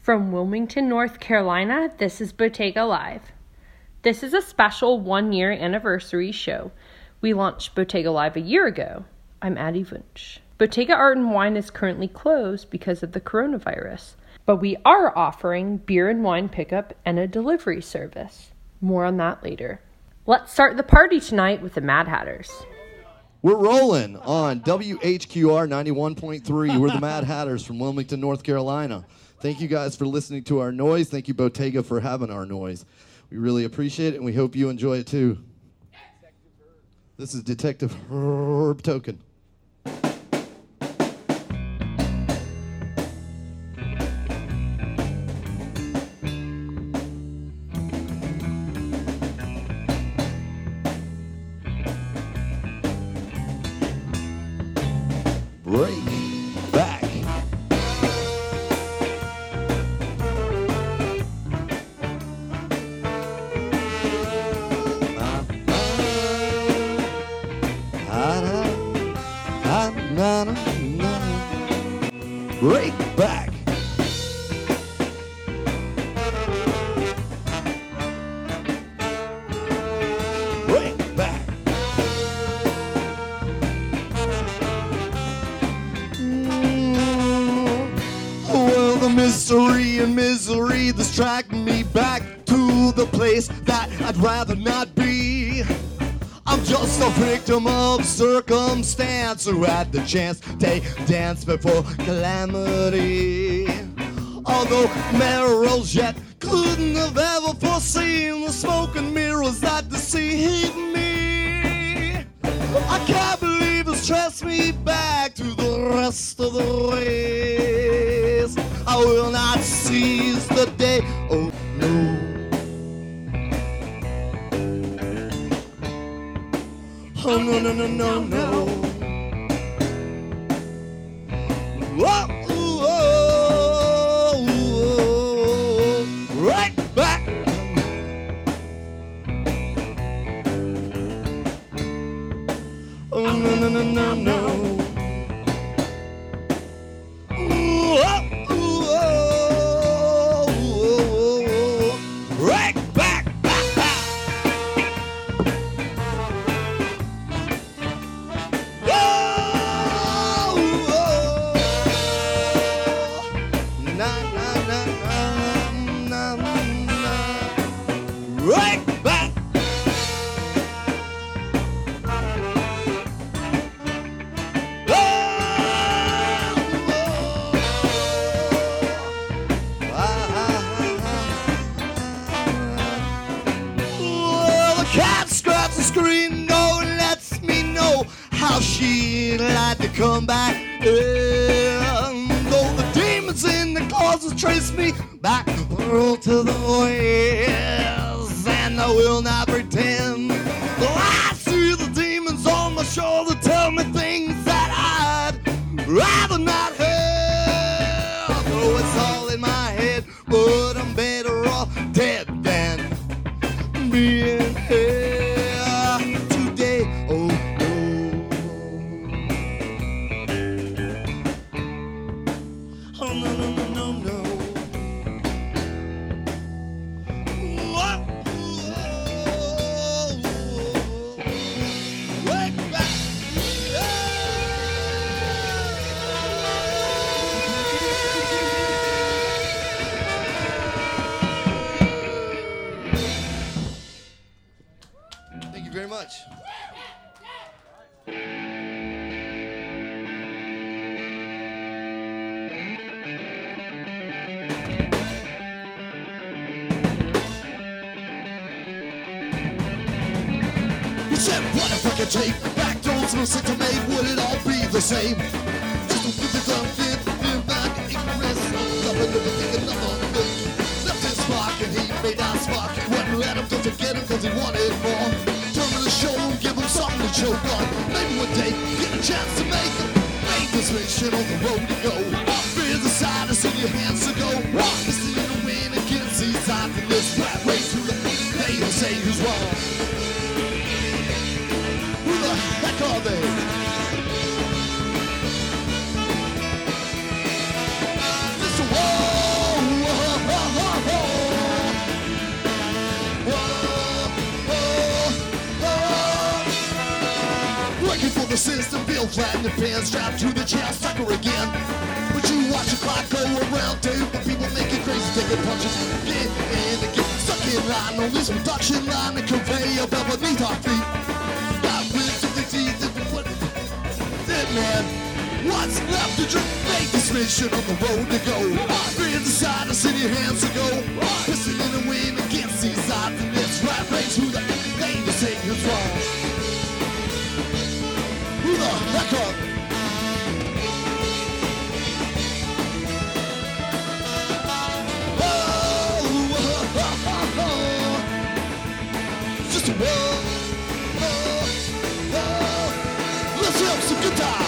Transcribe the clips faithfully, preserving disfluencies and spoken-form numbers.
From Wilmington, North Carolina, this is Bottega Live. This is a special one-year anniversary show. We launched Bottega Live a year ago. I'm Addie Wunsch. Bottega Art and Wine is currently closed because of the coronavirus, but we are offering beer and wine pickup and a delivery service. More on that later. Let's start the party tonight with the Mad Hatters. We're rolling on W H Q R ninety-one point three. We're the Mad Hatters from Wilmington, North Carolina. Thank you guys for listening to our noise. Thank you, Bottega, for having our noise. We really appreciate it, and we hope you enjoy it too. This is Detective Herb Token. Break back. Break back. Break back. Well, the mystery and misery that's tracking me back to the place that I'd rather not be. I'm just a victim of circumstance who had the chance to take dance before calamity. Although Merrill's yet couldn't have ever foreseen the smoke and mirrors that deceive me. I can't believe it's traced me back to the rest of the race. I will not seize the day, oh no. Oh, no, no, no, no, no. Whoa, whoa, whoa, right back. Oh, no, no, no, no, no. Whoa, whoa, whoa, right back. Right back. Oh, oh, the cat scratches the screen door and lets me know how she'd like to come back. And though the demons in the closet trace me back to the ways, and I will not pretend. Though I see the demons on my shoulder tell me things that I'd rather not hear. Though it's all in my head, but I'm better off dead than being here today. Oh no. Oh no, no, no, no, no. Thank you very much. You said, what if I could take back those who said to me, would it all be the same? Just a bit of something, feel back and ignorance. Nothing, never think another thing. Left his spark and he made that spark. He wouldn't let him just to get him cause he wanted more. Turn to the show and give him something to choke on. Maybe one day get a chance to make it. Make this mission on the road to go. Fear the side and see your hands to go. It's the inner win against these sides in this rat race. Who the they will say who's wrong. Who the heck are they? Mister Whoa, whoa. real flat in your pants, strapped to the chair, sucker again. But you watch the clock go around, dude. The people making crazy, taking punches. Get in and get stuck in line on this production line and conveyor belt beneath our feet. Got rid of the teeth and what dead man. What's left to drink? Make this mission on the road to go. Hands aside, I send your hands to go. Pissing in the wind against these odds and this rat race. Who the name to say is wrong? Who the heck up? Just a whoa, whoa, whoa. Let's have some guitar.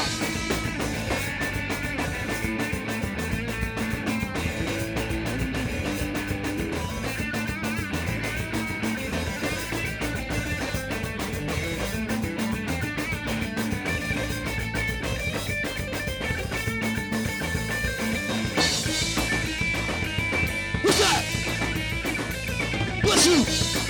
What's that? Bless you.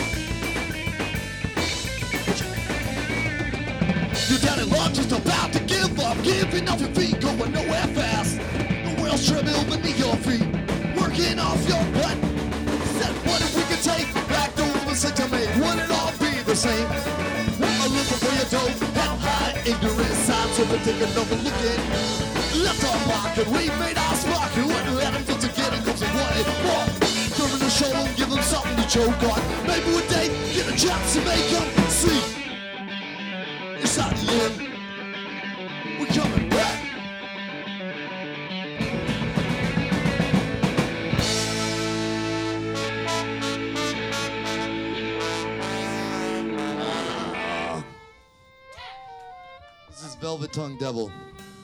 Your daddy love just about to give up, giving off your feet, going nowhere fast. The world's treadmill beneath your feet, working off your butt. Said, what if we could take back those mistakes I made? Would it all be the same? A little for your dough, how high ignorant signs, so we're taking over looking. Left our pocket, we made our spark, and wouldn't let them fit together, cause they wanted more. Turn the show and give them something to choke on. Maybe one day, get a chance to make them see. It's not the end. We're coming back. Ah. This is Velvet Tongue Devil.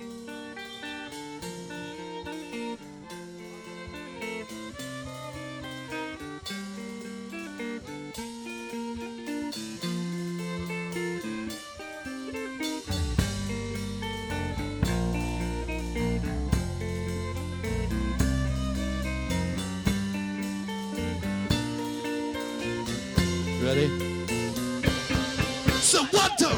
Ready? So one, two.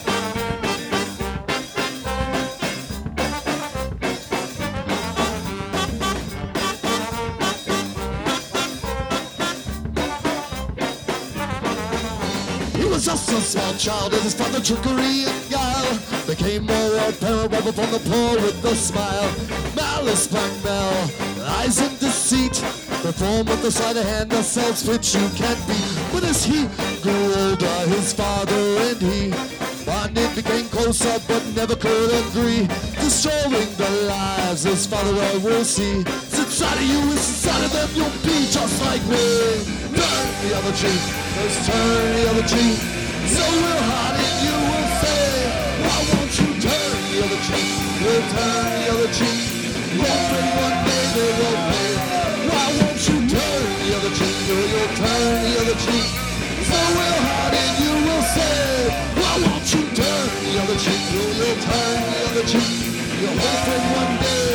He was just a small child as his father trickery and guile became more apparent right from the poor with a smile. Malice, black bell, lies and deceit. Perform with the sleight of hand, the self which you can't be. But as he grew older, his father and he bonded, became closer, but never could agree. Destroying the lives his father I will see. It's inside of you, it's inside of them, you'll be just like me. Turn the other cheek, just turn the other cheek. So we'll hide it, you will say, why won't you turn the other cheek? We'll turn the other cheek. Hoping one day they will pay. Why won't you turn the other cheek? You'll turn the other cheek. So we'll hide it, you will say, why won't you turn the other cheek? You'll turn the other cheek. You're hoping one day.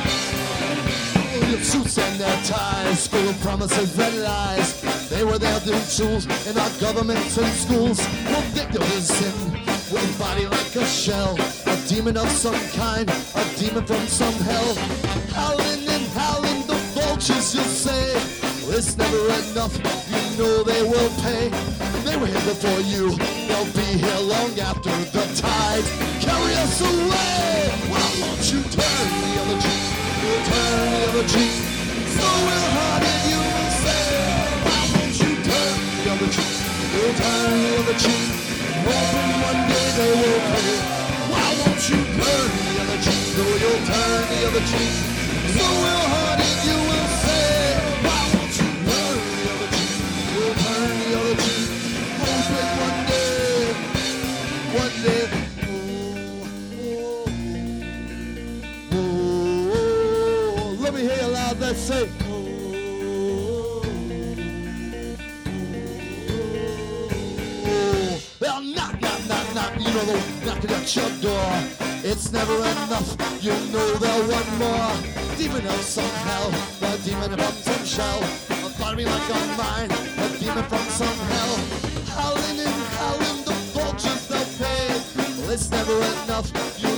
Your suits and their ties, full of promises and lies. They were there doing tools in our governments and schools. One victim is sin, with a body like a shell. A demon of some kind, a demon from some hell. Howling and howling, the vultures you'll say. Well, it's never enough, you know they will pay. They were here before you, they'll be here long after the tide carry us away. Why won't you turn the other cheek? You'll turn the other cheek. So we'll hide it, you will say. Why won't you turn the other cheek? You'll turn the other cheek. Hoping one day they will pay. Why won't you turn the other cheek? So you'll turn the other cheek. So we'll hide it, you will say. Why won't you turn the other cheek? You'll turn the other cheek. Hoping one day, one day. Let me hear you loud, let's say. Well, knock, knock, knock, knock, you know they're knocking at your door. It's never enough, you know they'll want more. Demon of some hell, a demon from some shell. A body like a mine, a demon from some hell. Howling and howling, the vultures they'll pay. Well, it's never enough, you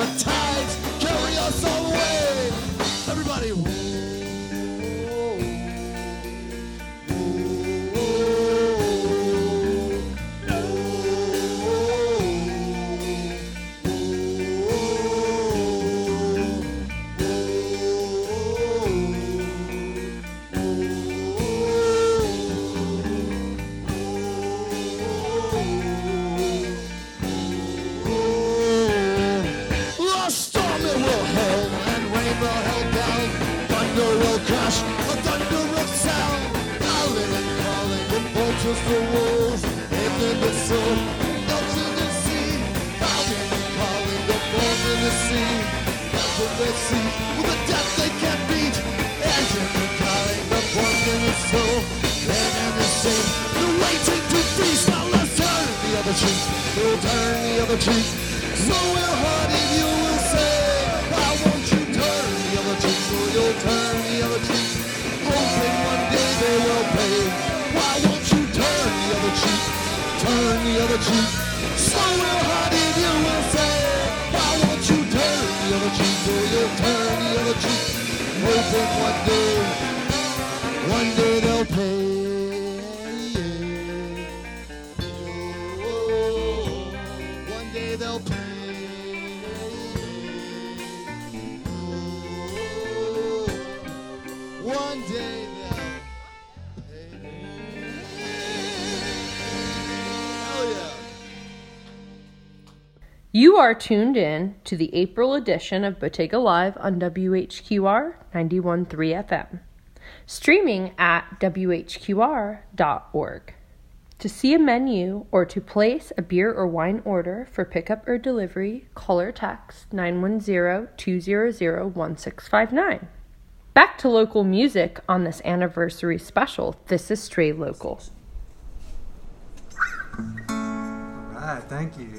the tides carry us all away. Everybody, just the wolves, and in the sun, out in the sea, howling and calling the bones in the sea, out in the sea, with the death they can't beat, and in the calling the bones in the soul, and in the sea, they're waiting to feast. Now let's turn the other cheek, we'll turn the other cheek, so we'll hurt if you will say, why won't you turn the other cheek, so you'll turn the other cheek, hoping one day they will pay. Why won't you turn the other cheek, turn the other cheek, so real hard if you will say, why won't you turn the other cheek, so you'll turn the other cheek, hoping one day, one day they'll pay. Oh, one day they'll pay. Oh, one day they'll You are tuned in to the April edition of Bottega Live on W H Q R ninety-one point three F M, streaming at W H Q R dot org. To see a menu or to place a beer or wine order for pickup or delivery, call or text nine one zero, two zero zero, one six five nine. Back to local music on this anniversary special. This is Stray Local. All right, thank you.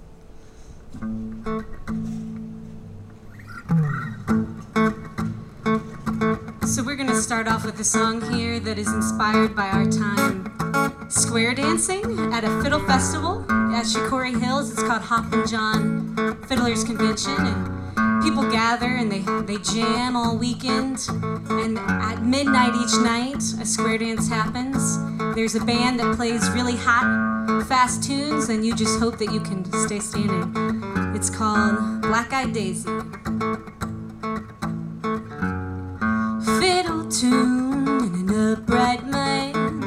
So we're going to start off with a song here that is inspired by our time square dancing at a fiddle festival at Shikori Hills. It's called Hoppin' John Fiddlers Convention, and people gather and they, they jam all weekend, and at midnight each night a square dance happens. There's a band that plays really hot, fast tunes, and you just hope that you can stay standing. It's called Black Eyed Daisy. Fiddle tune in an upright mind,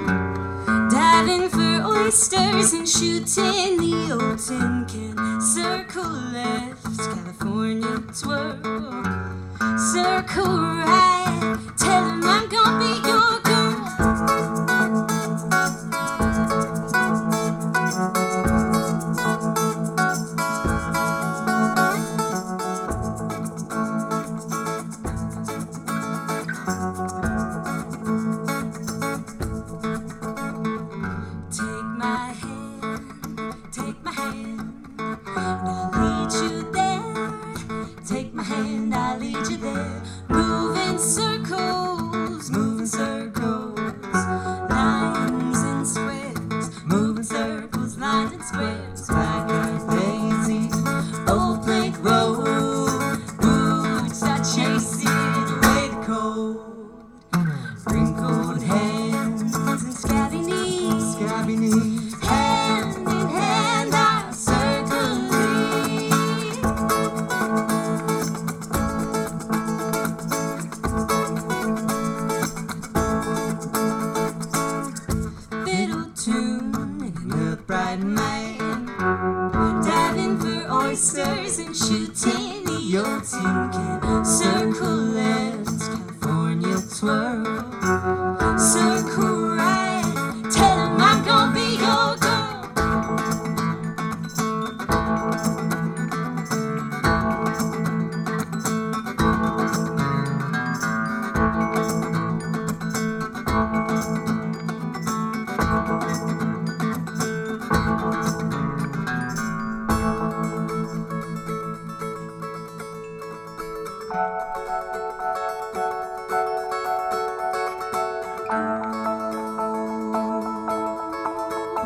diving for oysters and shooting the old tin can. Circle left, California twirl. Circle right, tell him I'm gonna be your girl.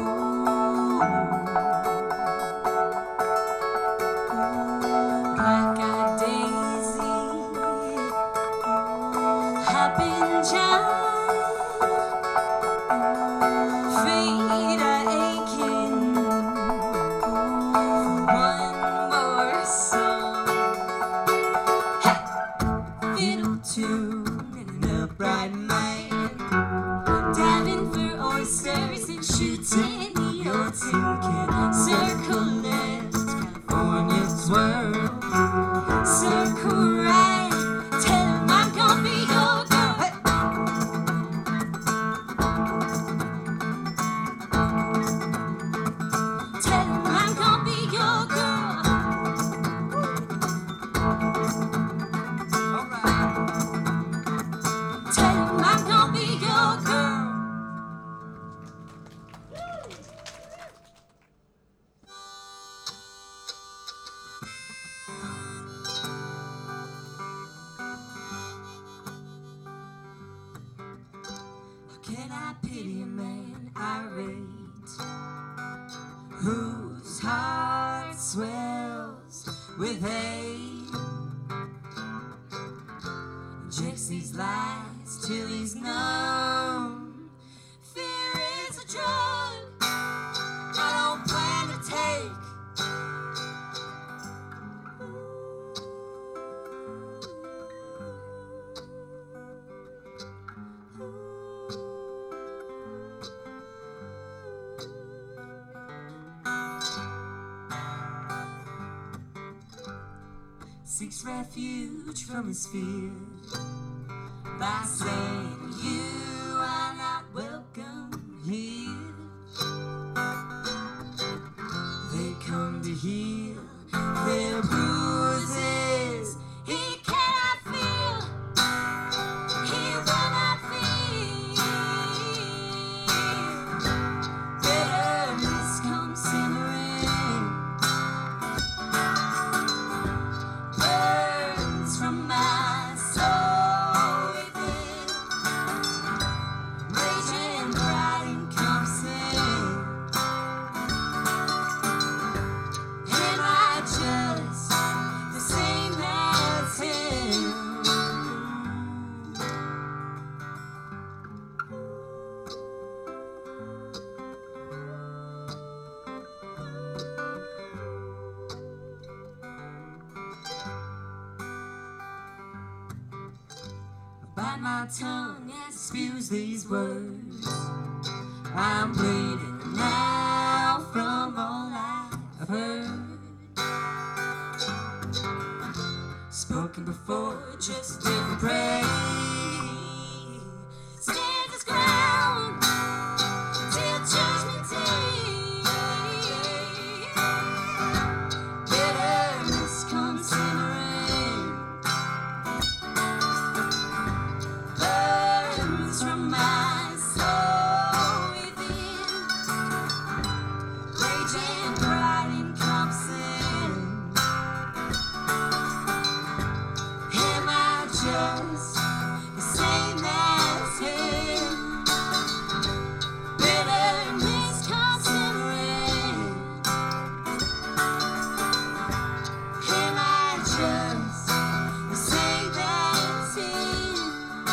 Black I pity a man irate, whose heart swells with hate, injects these lies till he's numb. Fear is a drug I don't plan to take. Seeks refuge from his fears by saying you are not welcome here. They come to heal their bruises. He cannot feel, he will not feel. Bitterness comes simmering, burns from my soul within. Raging pride encompassing. Am I just the same as him? Bite my tongue as it spews these words. I'm bleeding now from all I've heard. Spoken before, just different praise. Stands his ground till judgment day. Bitterness comes simmering, burns from my soul within. Raging pride encompassing. Am I just the same as him? Bitterness comes simmering. Am I just the same as him?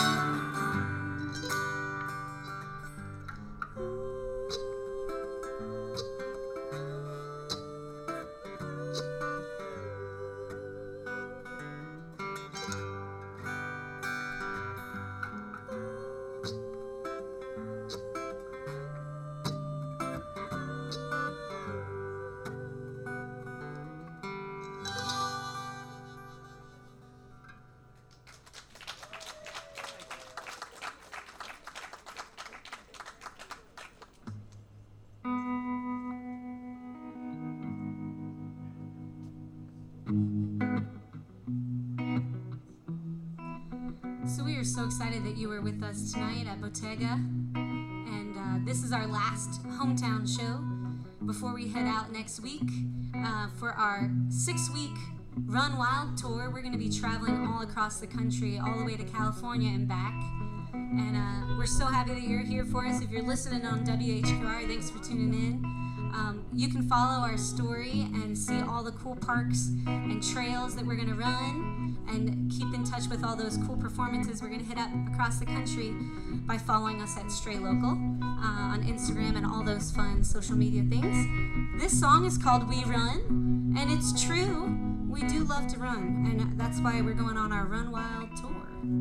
So we are so excited that you were with us tonight at Bottega, and uh, this is our last hometown show before we head out next week uh, for our six-week Run Wild tour. We're going to be traveling all across the country, all the way to California and back, and uh, we're so happy that you're here for us. If you're listening on W H Q R, thanks for tuning in. Um, you can follow our story and see all the cool parks and trails that we're going to run, and keep in touch with all those cool performances we're going to hit up across the country by following us at Stray Local uh, on Instagram and all those fun social media things. This song is called We Run, and it's true, we do love to run, and that's why we're going on our Run Wild tour.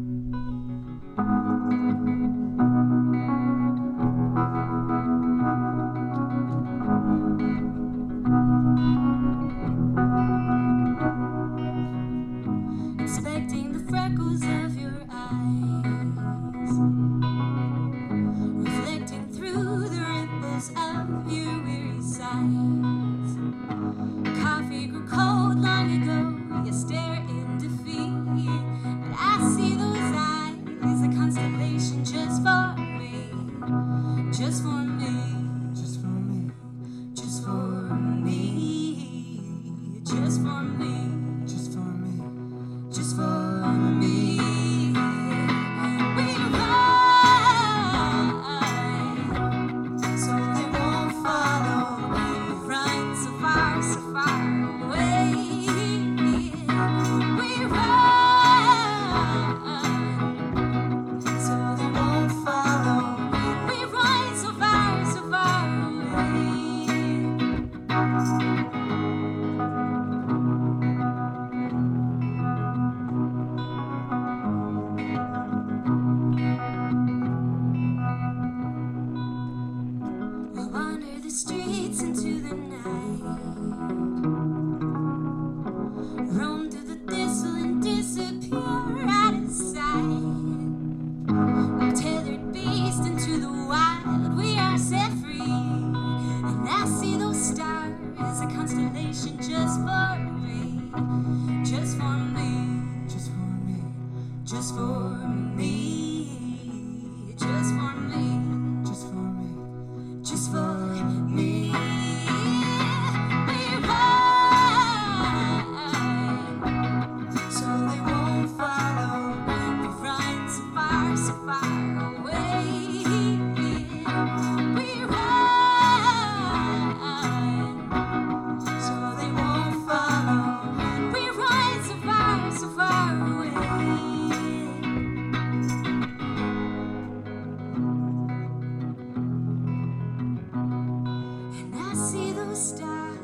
Expecting the freckles of your eyes, reflecting through the ripples of your weary sighs. Coffee grew cold long ago, you stare in defeat, but I see those eyes, a constellation just for me, just for me, Just for me, just for me, just for me. just for me. Just for me. just for me, just for me, just for me, just for me. We ride so they won't follow. We run so far, so far away. We ride so they won't follow. We ride so far, so far away. And I see those stars.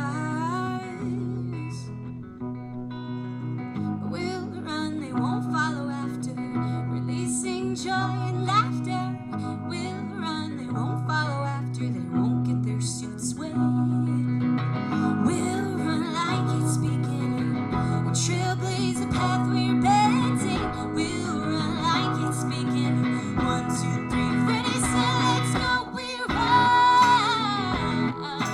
We'll run, they won't follow after. Releasing joy and laughter. We'll run, they won't follow after. They won't get their suits wet. We'll run like it's beginning. And trailblaze the path we're bending. We'll run like it's beginning. One, two, three, ready, set, let's go. We run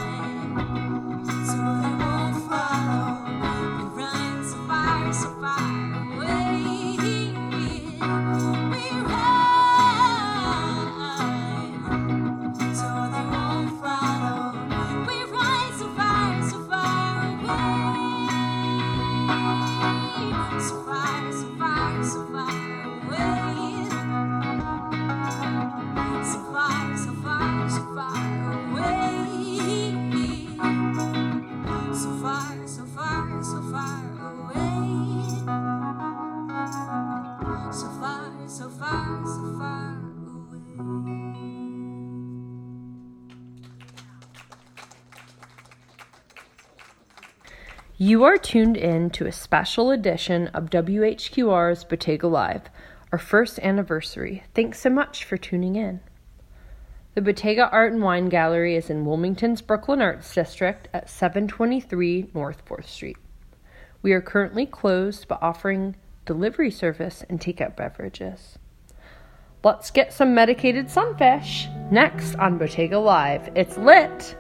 so they won't follow. We run so far, so far away. We run so they won't follow. We run so far, so far away. So far, so far, so far away. So far, so far, so far away. So far, so far, so far away. So far, so far, so far away. You are tuned in to a special edition of W H Q R's Bottega Live, our first anniversary. Thanks so much for tuning in. The Bottega Art and Wine Gallery is in Wilmington's Brooklyn Arts District at seven twenty-three North fourth Street. We are currently closed but offering delivery service and takeout beverages. Let's get some medicated sunfish. Next on Bottega Live, it's lit!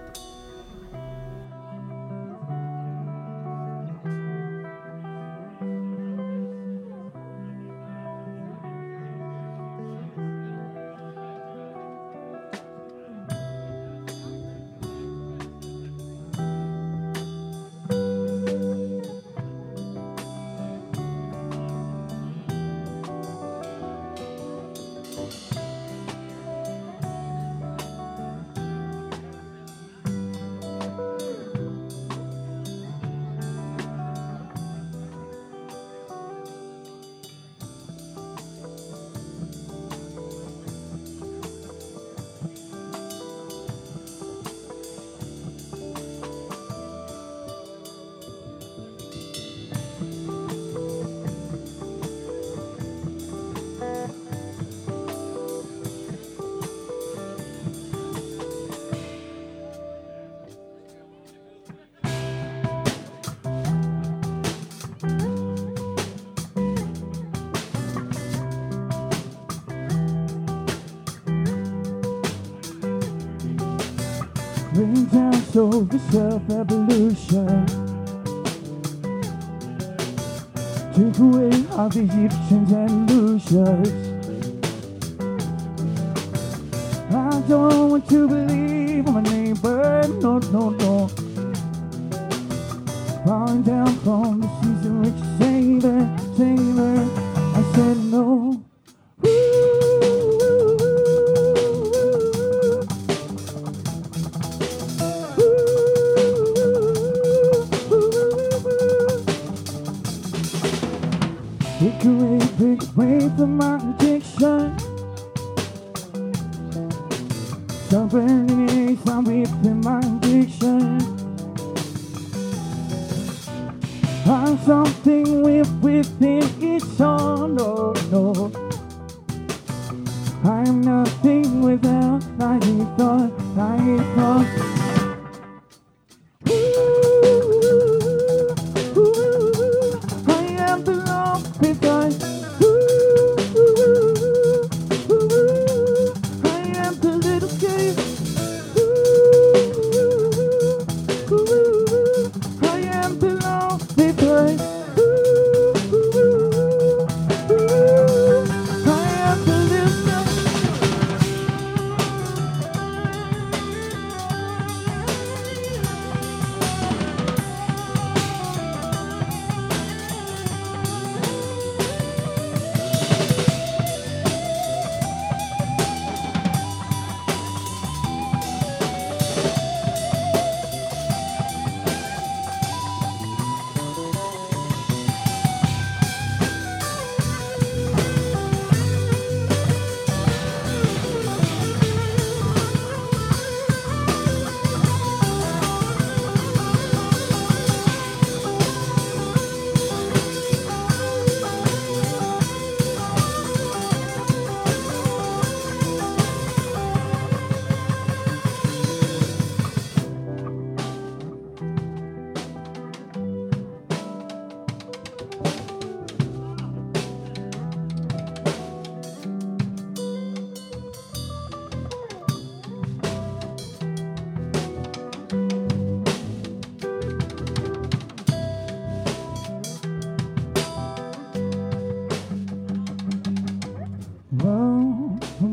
Bring down soul for self-evolution. Take away all the Egyptians and illusions. I don't want to believe I'm a neighbor, no, no, no. Falling down from the season rich sailor, sailor. I said no. Take away, take away from my addiction. Stop burning it, stop whipping my addiction. I'm something with within it's all, no, no. I'm nothing without thy thought, thy thought. Ooh,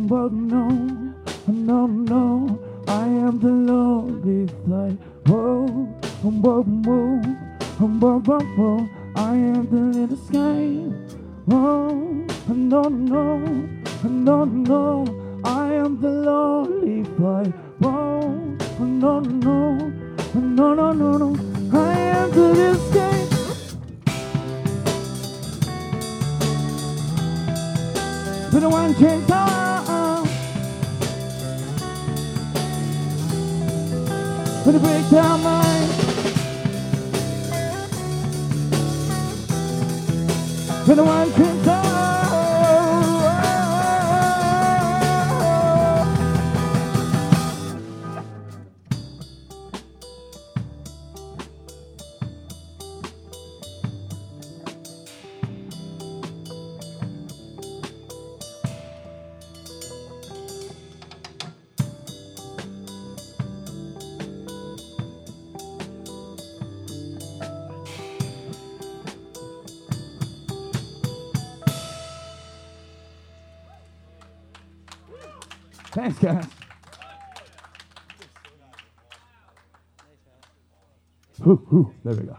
oh no, no, no, I am the lonely fly. Whoa, whoa, whoa, whoa, whoa, whoa, I am the little sky. Whoa, no, no, no, no, I am the lonely fly. Whoa, no, no, no, no, no, no, I am the little sky. With the one chance out, with the breakdown mind, with the one chance out. Thanks, guys. Whew, whew, there we go.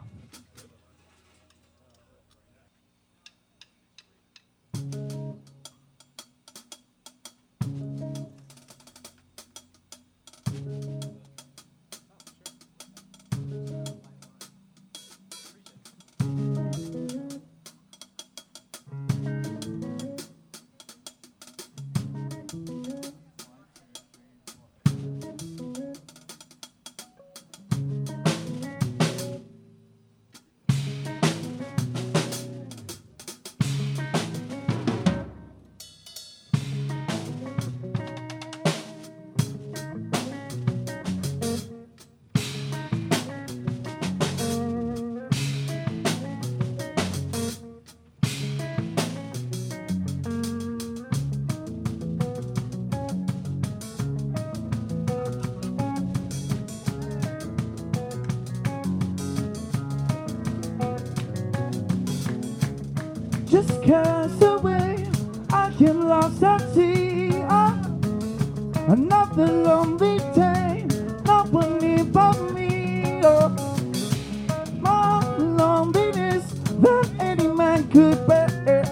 Just cast away, I am lost at sea. Ah, another lonely day, no one near but me. Oh, more loneliness than any man could bear.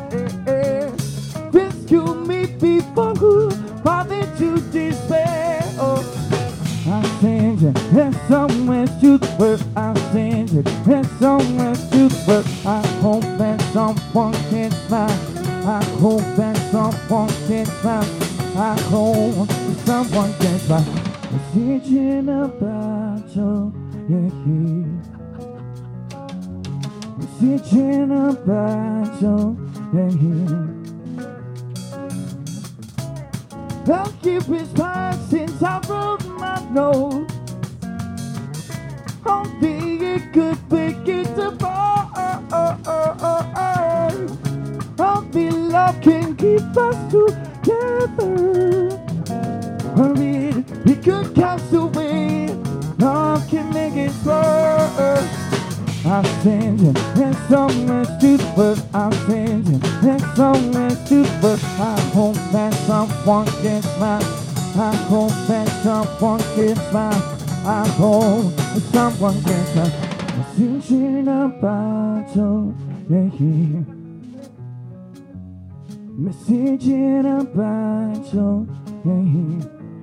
Rescue me before who father to despair. Oh, I'm changing, there's somewhere to work. I'm changing, there's somewhere to work. I hope that someone can smile. I hope that someone can smile. I hope that someone can smile. I'm thinking about you, yeah, yeah. I'm thinking about you, yeah, yeah. I'll keep his past since I wrote my note. Only it could make it apart. Only love can keep us together. Only we could cast away. Love can make it work. I'm changing, there's so much to work. I'm changing, there's so much to work. I hope that someone can smile. I hope that someone can smile. I hope that someone can smile. I'm thinking about you, yeah, yeah. Messaging about you, yeah, yeah.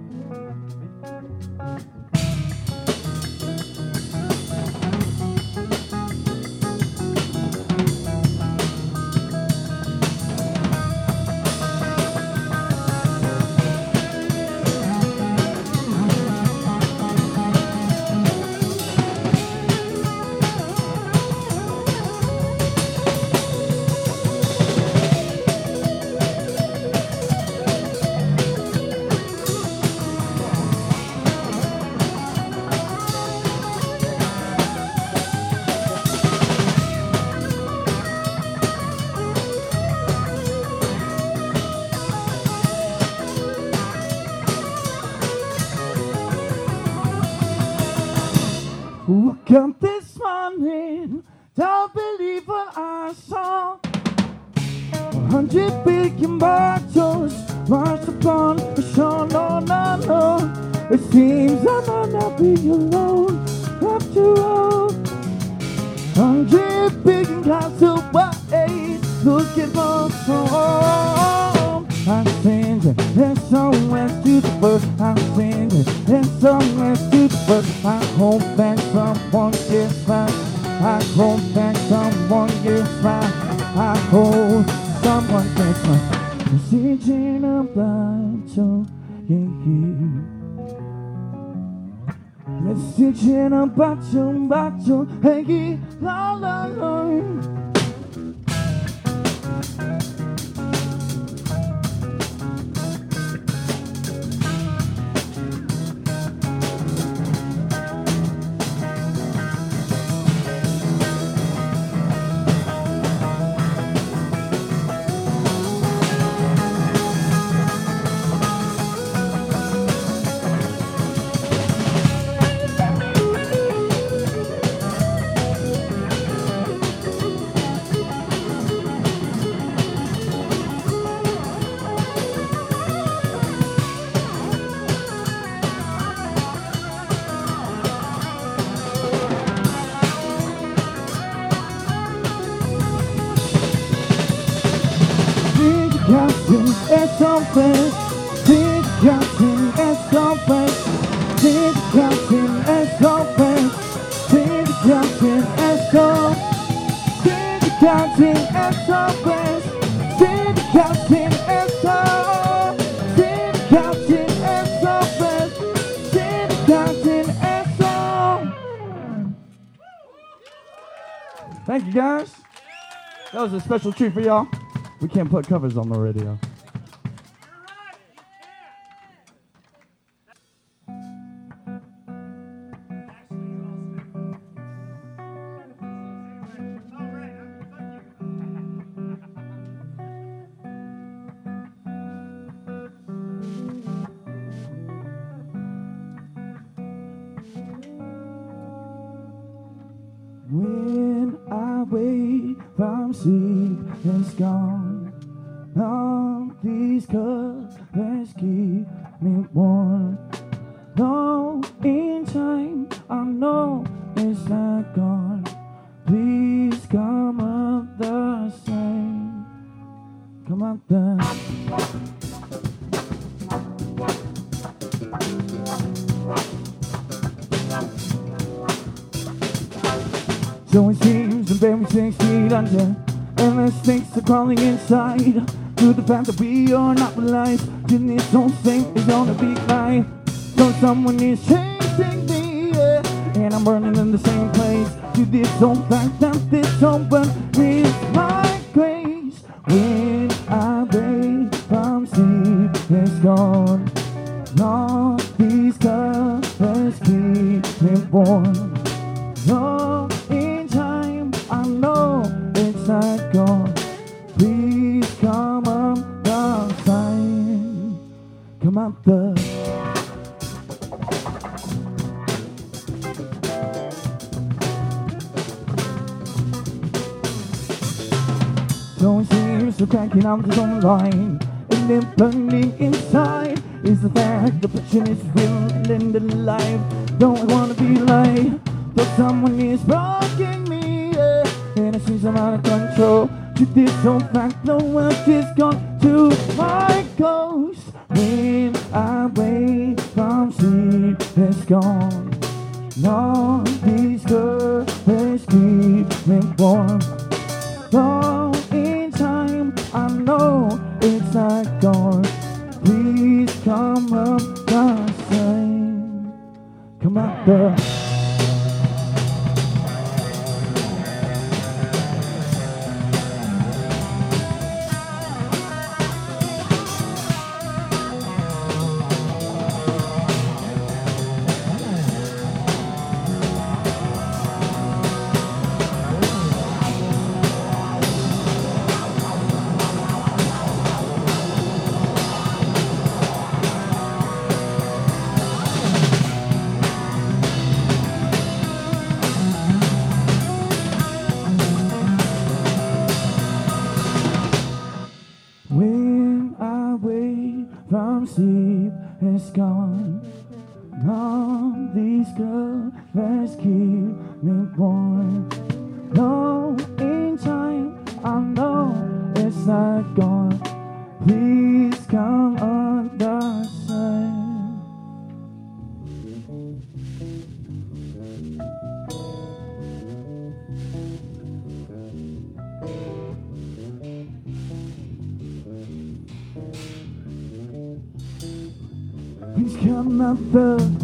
Woke up this morning, don't believe what I saw. A hundred billion bottles Once upon a show, no, no, no. It seems I might not be alone after all. I'm dripping clouds away, looking for home. I'm singing this song west to the first. I'm singing this song west to the first. I hope that someone gets right. I hope that someone gets right. I hope someone gets right. Messaging about you, yeah, yeah. Messaging about you, about you, hey, yeah, la, la, la. It's so fresh, think counting, it's so fresh, think counting, it's so fresh, think counting, it's so, think counting, it's so fresh, think counting, it's so, think counting, it's so fresh, think counting, it's so. Thank you guys. That was a special treat for y'all. We can't put covers on the radio. When I wake from sleep, it's gone. All these colors keep me warm. Though in time, I know it's not gone. Please come up the same. Come up the So it seems the very six feet under, endless snakes are crawling inside. To the fact that we are not alive, to this old thing is on a big lie. So someone is chasing me, yeah, and I'm burning in the same place. To this old fact that this open is my grace. When I wake from sleep, it's gone. All these colors keep me warm. No, in time, I know it's not gone. Please come up the sign. Come up the So it seems to cracking out the own line. And then burning inside is the fact the passion is real and in the life. Don't I wanna be like, but someone is blocking me, yeah. And it seems I'm out of control. To this old fact, the world is gone to my ghost. When I wake from sleep, it's gone. All these girls keep me warm. Though in time, I know it's not gone. Please come up the same. Come up the Christmas Eve is gone. Mom, please go, let's keep me warm. No, in time, I know it's not gone. Please come on the side. Please come up the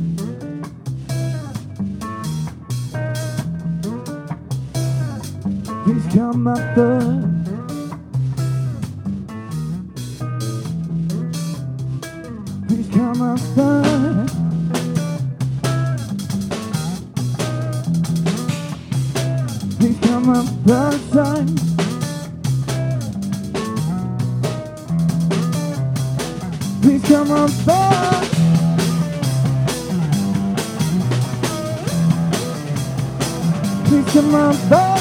Please come up the Please come up the Please come up the sun. Please come up the Please come up the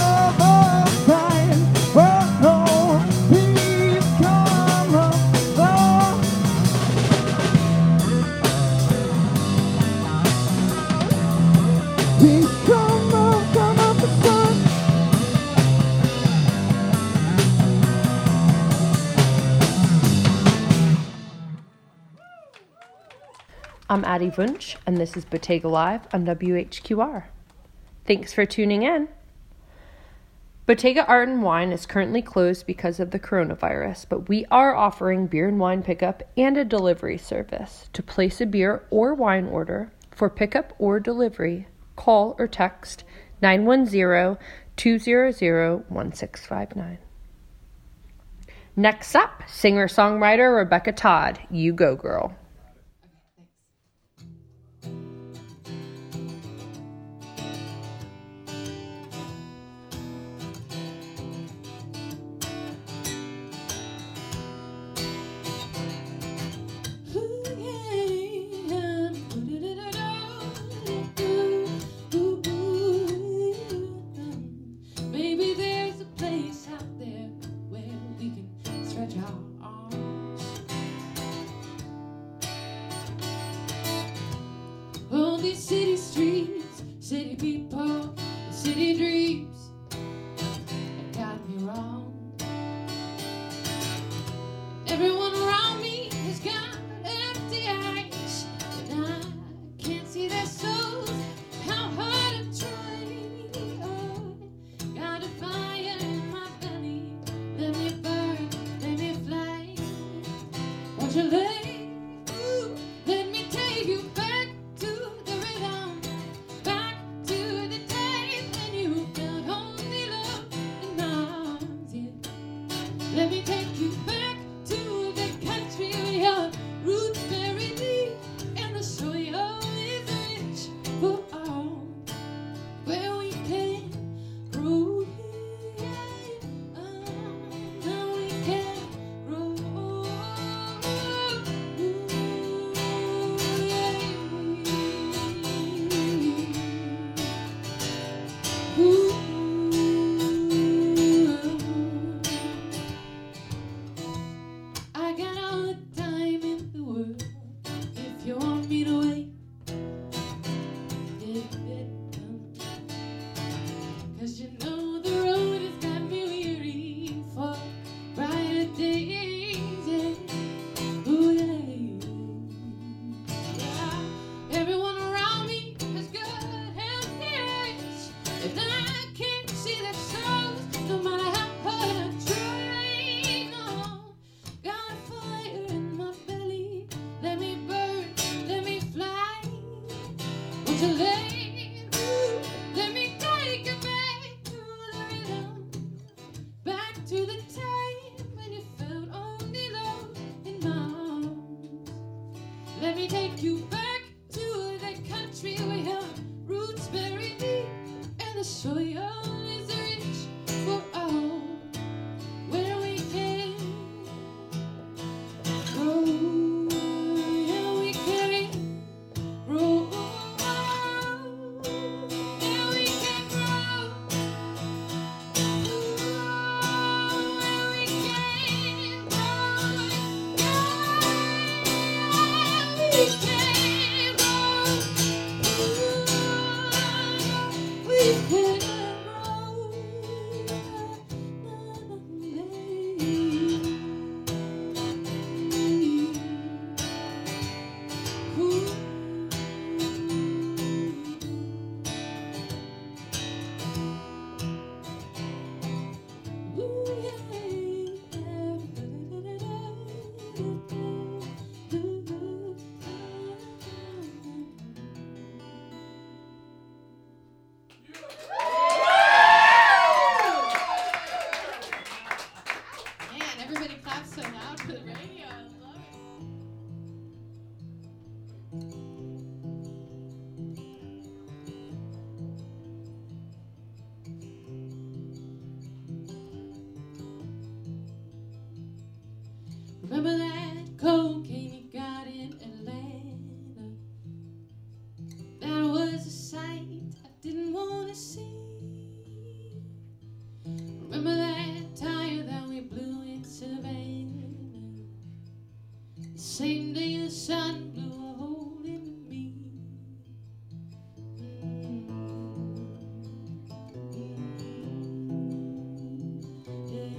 I'm Addie Wunsch, and this is Bottega Live on W H Q R. Thanks for tuning in. Bottega Art and Wine is currently closed because of the coronavirus, but we are offering beer and wine pickup and a delivery service. To place a beer or wine order for pickup or delivery, call or text nine one zero, two zero zero, one six five nine. Next up, singer-songwriter Rebecca Todd. You go, girl. City streets, city people, city dreams have got me wrong. Everyone around me has got empty eyes, and I can't see their souls. How hard I'm trying. Oh, got a fire in my belly. Let me burn, let me fly. Won't you let Ooh, let me take you back to the rhythm, back to the days when you felt only love in my arms. Yeah. Let me take you back to the country where your roots buried deep, and the soil is rich for all, where we can grow. Now we can grow. I got all the time in the world if you want me to wait. Cause you know the road has got me weary for brighter days. Yeah. Ooh, yeah. Yeah. Everyone around me has got health issues, and I can't see their souls no matter how hard I try. No, got a fire in my belly. Let me burn, let me fly. Won't you let Ooh, let me take you back to the rhythm, back to the time when you felt only love in my arms. Let me take you back to the country where your roots buried deep, and the soil is rich for all, where we can grow. Yeah, we can grow. Yeah, we can grow. Ooh, where we can grow. Yeah. Remember that cocaine you got in Atlanta? That was a sight I didn't want to see. Remember that tire that we blew in Savannah? The same day the sun blew a hole into me. Mm. Yeah.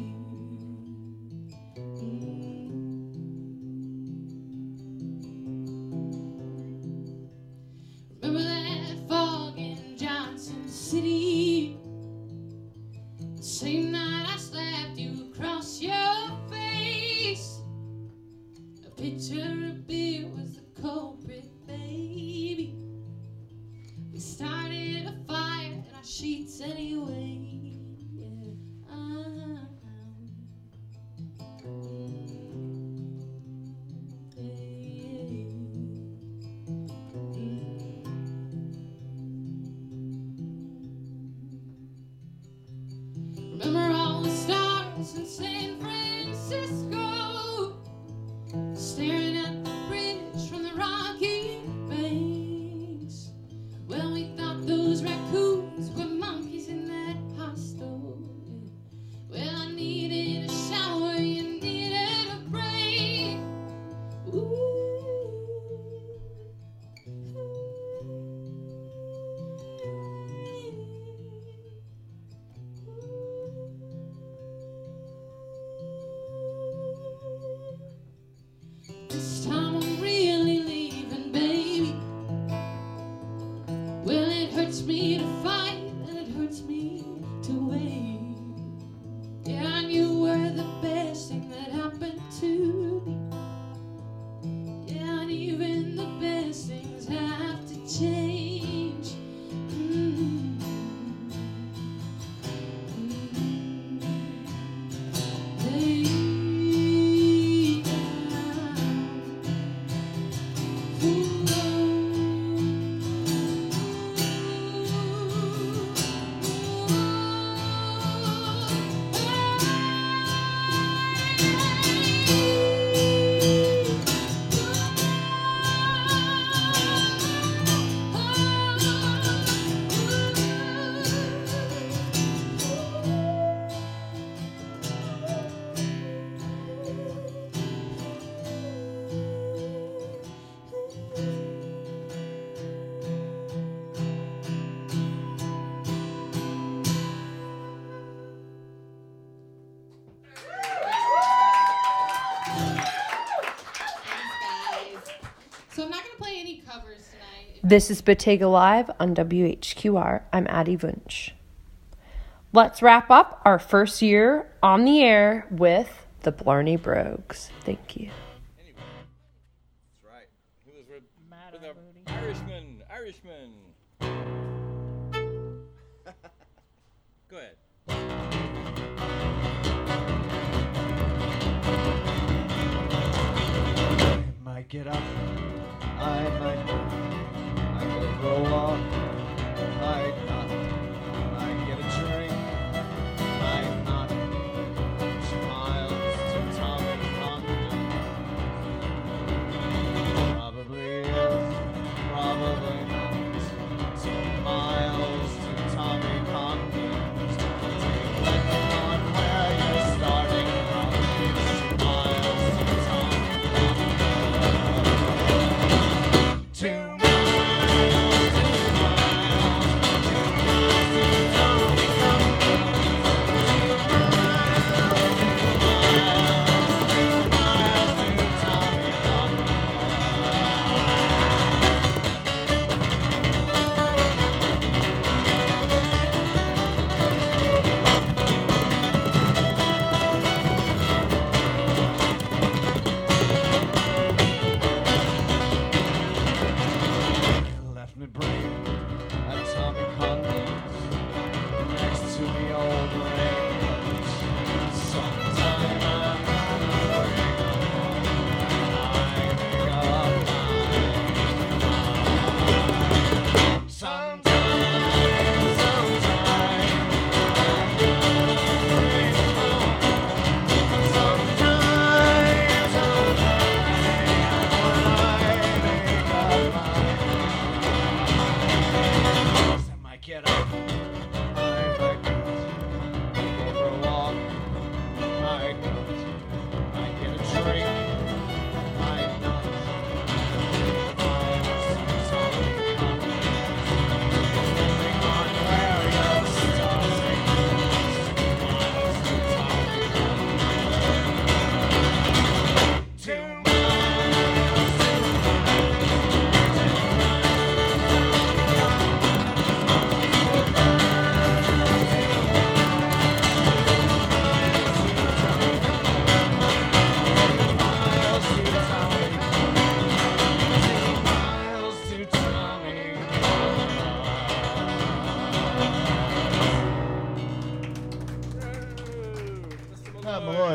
Remember that fog in Johnson City? The same night I slapped you across your face. A pitcher of beer was the culprit, baby. We started a fire in our sheets anyway. Yeah. Uh-huh. Remember all the stars in San Francisco, staring at the bridge from the Rocky Banks. Well, we thought those raccoons were monkeys in that hostel. Well, I needed a shower, you needed a break. Ooh. This time I'm really leaving, baby. Well, it hurts me to fight and it hurts me to wait. Yeah, and you were the best thing that happened to me. Yeah, and even the best things have to change. Mm. Mm. Lay down. So I'm not going to play any covers tonight. This is Bottega Live on W H Q R. I'm Addie Wunsch. Let's wrap up our first year on the air with the Blarney Brogues. Thank you. Anyway, that's right. He was with, with the Irishman. Irishman. Go ahead. Might get up, I might not. I will go on, might not. Might get a drink, might not. Two miles to Tommy Condon. Probably yes, probably not. Two miles to Tommy Condon. Depending on where you're starting from. Two miles to Tommy Condon.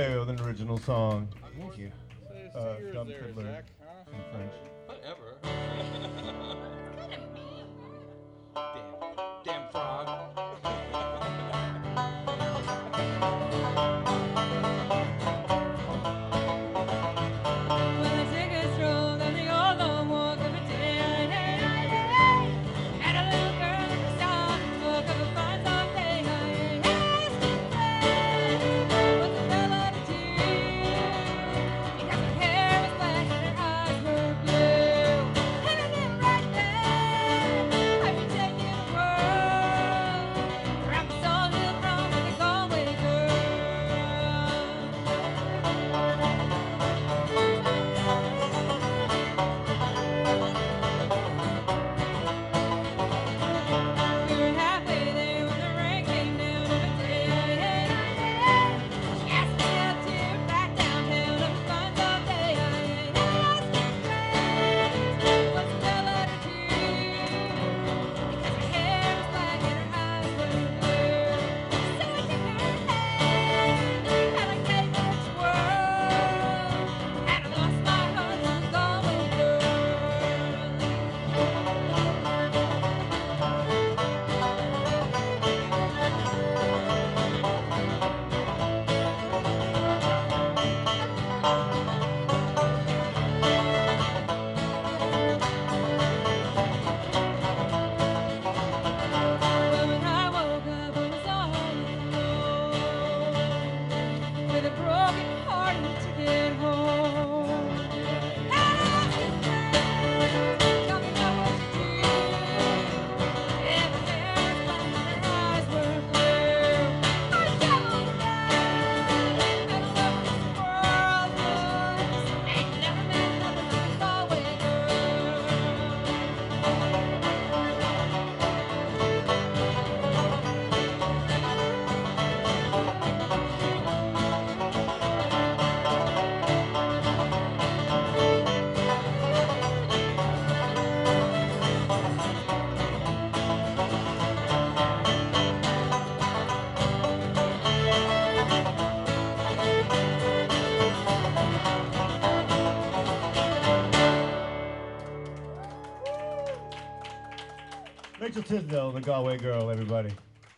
away with an original song. Thank you. Say, say Uh, yours Dumb there, Fiddler Zach, huh? in French. Whatever. damn, damn frog. When I take a stroll down the old long walk of a day, and a little girl at the stop, walk of a fine soft day, what's the fella to do? Because her hair was black and her eyes were blue. And I knew right then I'd be taking the world around the Salt Hill Prom with a Galway girl. We were halfway there when the rain came down of a day. She asked me out to back downtown of a fine soft day. What's the fella to do? Because her hair was black and her eyes were blue. So I took her hand and I gave her a twirl, and I lost my heart to the Galway girl. Well, when I woke up, I was all alone, with a broken heart and a ticket home. And I said, tell me now what to do. If her hair was black and her eyes were blue, I traveled around and I looked this world was, ain't never met nothing like a Galway girl. Rachel Tisdale, the Galway Girl, everybody.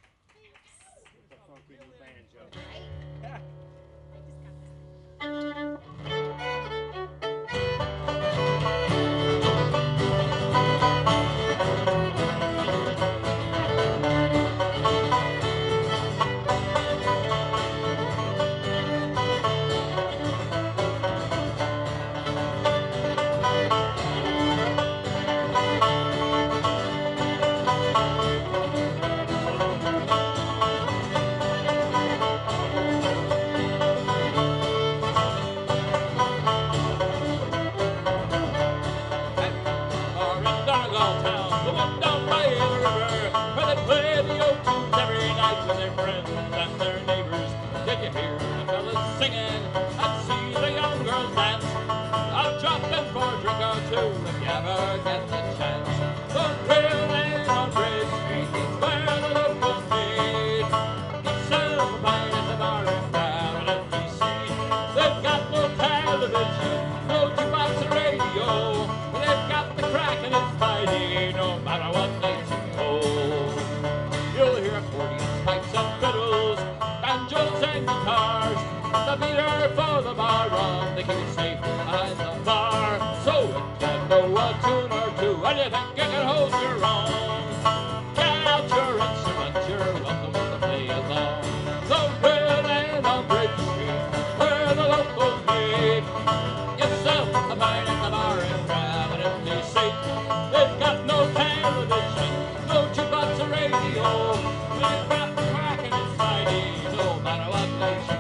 Or in Donegal town, the one down by the river, where they play the old tunes every night with their friends and their neighbors. Did you hear the fellas singing and see the young girls dance? I'll drop in for a drink or two if you ever get the chance. The real lane on Bridge Street is where the locals meet. Yourself a pint at the bar and down at D C. They've got no television, no jukebox or radio. They've got the crack and it's mighty, no matter what they suppose. You'll hear accordions, pipes and fiddles, banjos and guitars. The beater for the bar run, they keep it safe behind the bar. So if you know a tune or two and you think you can hold your own, get out your instrument, you're welcome to play along. The real and on Bridge Street, where the locals meet. Yourself a pint at the bar and grab an empty seat. They've got no television, no jukebox or radio. They've got the crack and it's mighty, no matter what they show.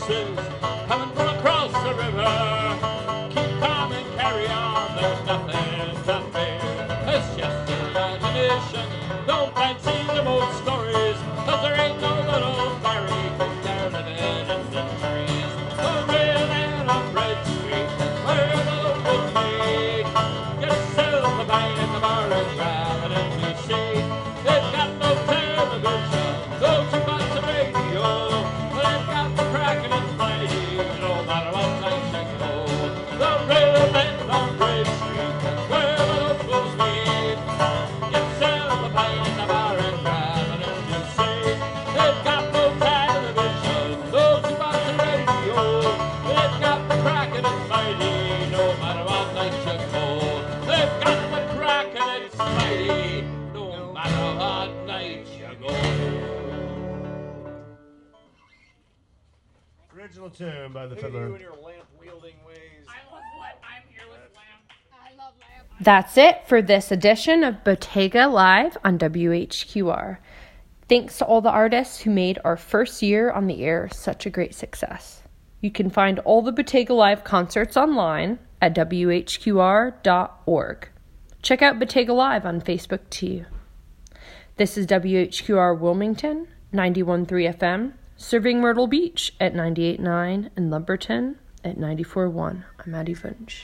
horses coming from across the river. Keep calm and carry on, there's nothing to fear. It's just imagination, don't fancy them old stories, cause there ain't no little fairy folk there living in the trees. The rail and on Red Street, where the locals meet. Get yourself a bite in the bar and grab an empty seat. They've got no television, no jukebox or radio. They've got the cracking and mighty, no matter what time they go. The rail bend on Red Street, where the locals meet. Get yourself a bite in the bar and grab an empty seat. They've got no television, no jukebox or radio. They've got the cracking and mighty, no matter what night you go. They've got the cracking and mighty, no matter what night you go. Original tune by the fiddler. That's it for this edition of Bottega Live on W H Q R. Thanks to all the artists who made our first year on the air such a great success. You can find all the Bottega Live concerts online at W H Q R dot org. Check out Bottega Live on Facebook too. This is W H Q R Wilmington, ninety-one point three F M, serving Myrtle Beach at ninety-eight point nine and Lumberton at ninety-four point one. I'm Addie Finch.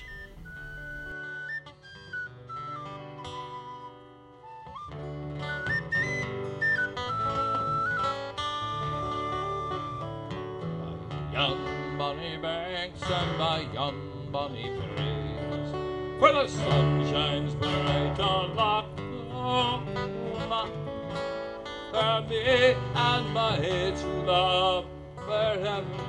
Young bonny banks and by young bonny trees, where the sun shines bright on Loch Lomond, where me and my true love were